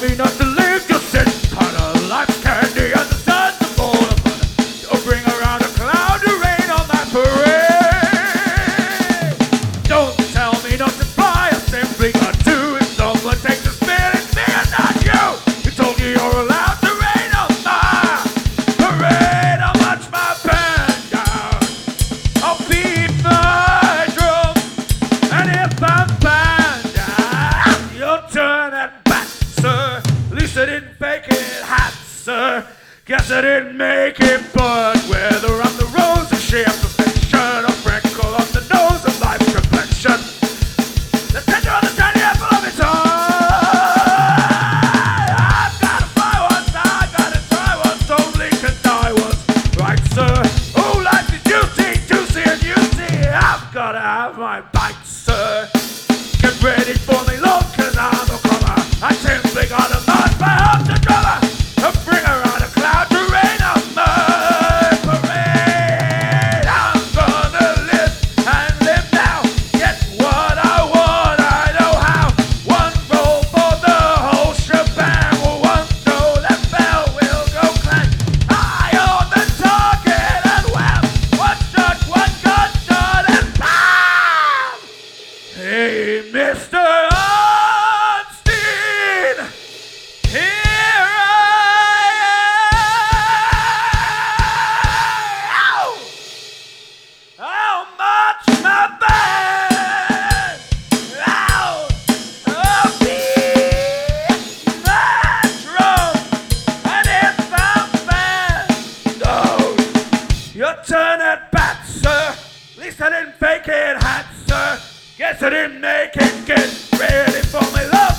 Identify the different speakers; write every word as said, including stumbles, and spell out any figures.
Speaker 1: me not to leave, you said cut her life's candy and the sun's a bowl of butter. Don't bring around a cloud to rain on that parade. Don't tell me not to fly, I simply got to. If someone takes a spin, it's me and not you. Who told you you're allowed to rain on my parade? I'll watch my band down, I'll beat my drum, and if I'm banned down, you'll turn and back, sir. At least I didn't fake it hot, sir. Guess I didn't make it, but whether I'm the rose or shape perfection, a freckle on the nose of life complexion, the center of the tiny apple of its eye. I've gotta fly once, I've gotta try once, only can die once, right, sir? Oh, life is juicy, juicy and juicy. I've gotta have my bite, sir. Get ready for me, Lord, cause I'm a comer. I simply gotta march my heart to drummer and bring around a cloud to rain on my parade. I'm gonna live and live now, get what I want, I know how. One roll for the whole shebang, one throw that bell will go clang. I own the target and wham, one shot, one gunshot and bam! Hey, Mister Einstein, here I am. How much my band out a beat my drum, and if I'm bad, no, your turn at bat, sir. At least I didn't fake it hot, sir. Guess I didn't make it. Get ready for me, love.